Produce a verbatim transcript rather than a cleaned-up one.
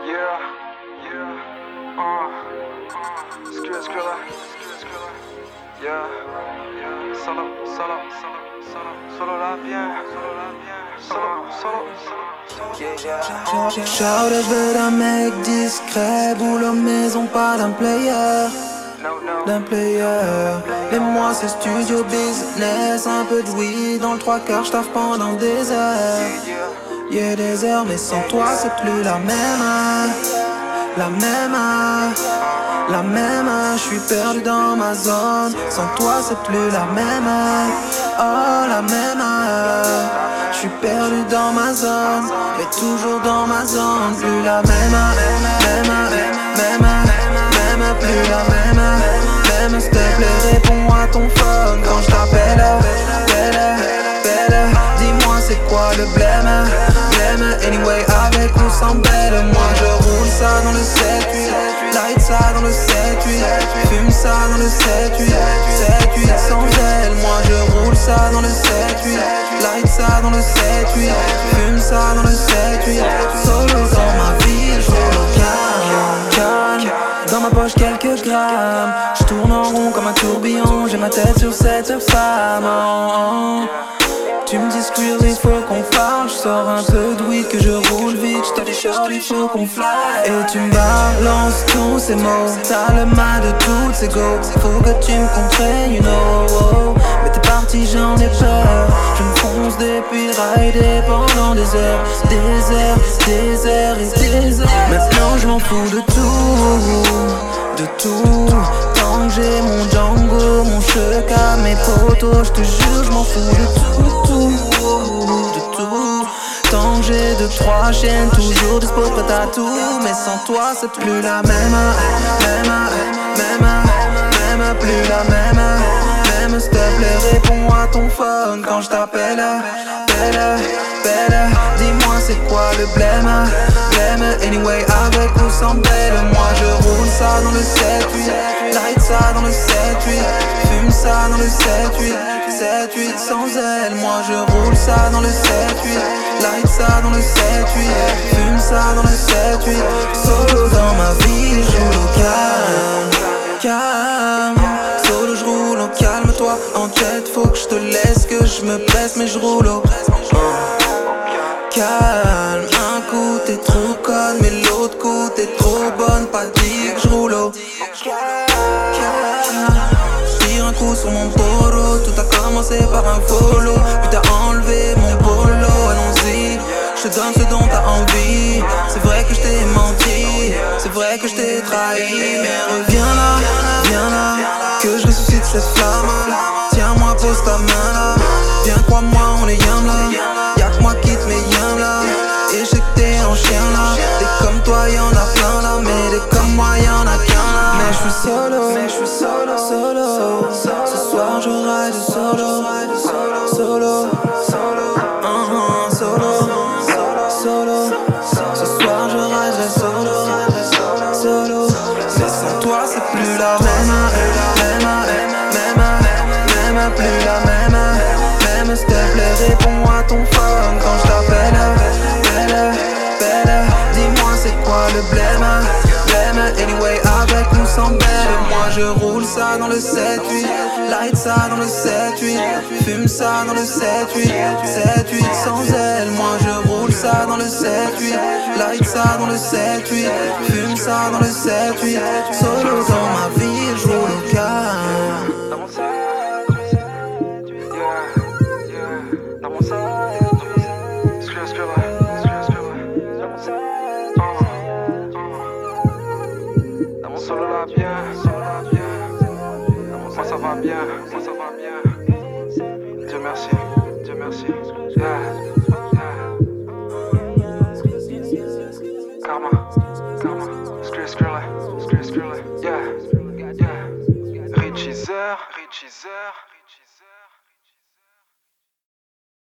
Yeah, yeah, uh, uh, Skrilla, skrilla, skrilla, skrilla. Yeah, yeah, solo, solo, solo, solo, solo la bien, solo la bien, solo, solo, solo, yeah, yeah. Shout je veux d'un mec discret, boulot maison, pas d'un player. D'un player. Et moi c'est studio business, un peu de weed dans le trois quarts, j'taffe pendant des heures. Yeah, des heures, mais sans toi c'est plus la même. La même, la même, je suis perdu dans ma zone. Sans toi c'est plus la même. Oh la même, je suis perdu dans ma zone, mais toujours dans ma zone. Plus la même, même, même, même, plus la même, même. S'il te plaît réponds à ton phone quand je t'appelle. Belle, belle, dis-moi c'est quoi le blême. Blême, anyway avec ou sans belle. Moi je roule ça dans le sept huit, light ça dans le sept huit, fume ça dans le sept huit, sept huit sans elle. Moi je roule ça dans le sept huit, light ça dans le sept huit, fume ça dans le sept huit. Solo dans ma ville, je roule au calme, calme. Dans ma poche quelques grammes, je tourne en rond comme un tourbillon. J'ai ma tête sur cette femme. Oh, oh. Tu me dis Squeeze, il faut qu'on parle. Je sors un peu de weed que je roule vite. Je te dis short, il faut qu'on fly. Et tu me balances tous ces mots. T'as le mal de toutes ces go. Faut que tu me comprennes, you know, oh. Mais t'es parti, j'en ai peur. Je me fonce depuis rider pendant des heures. Des heures, des heures et des heures. Maintenant je m'en fous de tout, de tout. Tant que j'ai mon Django, mon Cheka, mes potos. Je te jure, je m'en fous de tout, tout, de tout. Tant que j'ai deux, trois chaînes, toujours des spots prêts à tout. Mais sans toi c'est plus la même, même, même, même, plus la même, même. S'il te plaît réponds à ton phone quand je t'appelle. Belle, belle, dis-moi c'est quoi le blême. Blême, anyway avec ou sans belle. Moi je roule ça dans le sept huit, light ça dans le sept huit, fume ça dans le sept huit, sept huit sans elle. Moi je roule ça dans le sept huit, light ça dans le sept huit, fume ça dans le sept huit. Solo dans ma vie, je roule au calme, calme. Solo je roule au calme, toi en tête. Faut que je te laisse, que je me presse, mais je roule au calme. Un coup t'es trop conne, mais l'autre coup t'es trop bonne. Pas dit que je roule au calme. Tire un coup sur mon polo. Tout a commencé par un follow, puis t'as enlevé mon polo. Allons-y, je te donne ce dont t'as envie. C'est vrai que je t'ai menti, c'est vrai que je t'ai trahi. Mais reviens là, viens là, que je ressuscite cette flamme. Tiens-moi, pose ta main là. Viens, crois-moi, on est yam là. Y'a que moi qui te mets yam là. Et je sais que t'es en chien là. Des comme toi y'en a plein là, mais des comme moi y'en a qu'un là. Mais je suis solo, mais je suis solo, solo. Ce soir je ride solo, solo, solo, uh-huh, solo, solo. Ce soir je ride solo, solo. Mais sans toi c'est plus la même, même, même, même, plus la même, même. S'il te plaît réponds à ton phone quand je t'appelle. Belle, belle, dis-moi c'est quoi le blême. Blême, anyway avec ou sans belle. Moi je roule ça dans le sept huit, light ça dans le sept huit, fume ça dans le sept huit, sept huit sans elle. Moi je roule ça dans le sept huit, light ça dans le sept huit, fume ça dans le sept huit. Solo dans ma vie, je roule au calme. Dans mon sept huit, yeah, yeah. Dans mon sept huit, Skrilla, skrilla, skrilla, skrilla. Dans mon sept huit, uh, uh. Dans mon solo là bien, solo là bien. Dans mon moi ça va bien, moi ça va bien. Dieu merci, Dieu merci. Yeah, yeah. Karma, karma, Skrilla, skrilla.